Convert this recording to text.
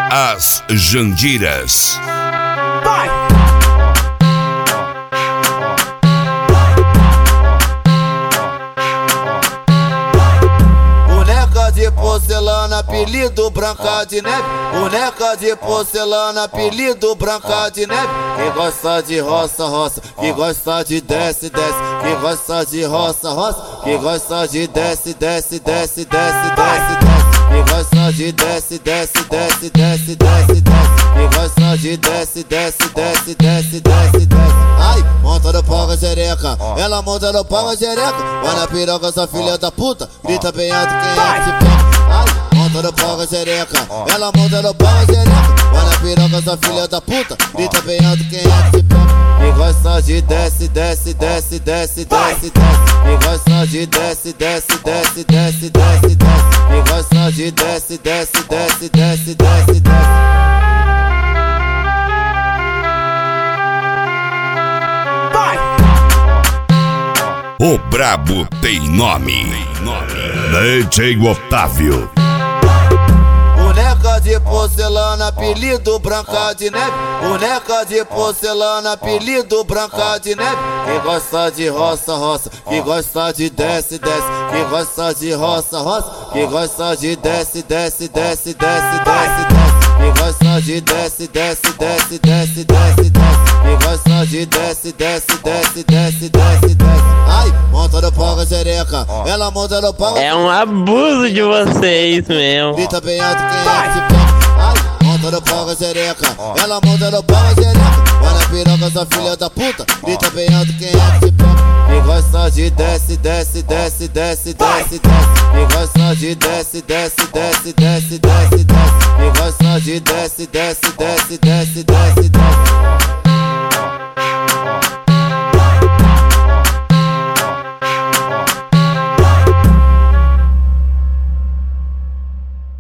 As Jandiras. Vai! Boneca de porcelana, apelido Branca de Neve. Boneca de porcelana, apelido Branca de Neve. Que gosta de roça, roça, que gosta de desce, desce. Que gosta de roça, roça, que gosta de desce, desce, desce, desce, desce, desce. Que gosta de desce, desce, desce, desce, desce, desce. Que gosta de desce, desce, desce, desce, desce, desce. Ai, monta no pau a xereca, ela monta no pau a xereca. Vai na piroca, essa filha da puta, grita bem alto quem é que se pega. Ai, monta no pau a xereca, ela monta no pau a xereca. Vai na piroca, essa filha da puta, grita bem alto quem é que se pega. Que gosta de desce, desce, desce, desce, desce, desce. Que gosta de desce, desce, desce, desce, desce, desce. Que gosta de desce, desce, desce, desce, desce, desce. O brabo tem nome. DJ Otávio. Boneca de porcelana, apelido Branca de Neve. Boneca de porcelana, apelido Branca de Neve. Que gosta de roça, roça, que gosta de desce, desce. Que gosta de roça, roça, que gosta de desce, desce, desce, desce, desce, desce. Que gosta de desce, desce, desce, desce, desce, desce. Que gosta de desce, desce, desce, desce, desce, desce. Ai, monta no pau a xereca, ela monta no pau. É um abuso de vocês mesmo. Grita bem alto quem é que se pega. Ai, monta no pau a xereca, ela monta no pau a xereca. Vai na piroca, essa filha da puta, grita bem alto quem é que se pega. Que gosta de desce, desce, desce, desce, desce, desce. Que gosta de desce, desce, desce, desce, desce, desce. Que gosta de desce, desce, desce, desce, desce, desce.